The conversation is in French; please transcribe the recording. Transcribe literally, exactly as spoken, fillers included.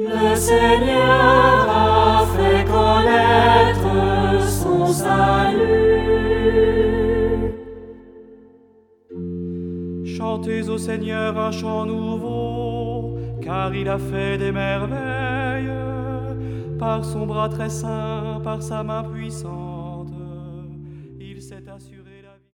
Le Seigneur a fait connaître son salut. Chantez au Seigneur un chant nouveau, car il a fait des merveilles, par son bras très saint, par sa main puissante.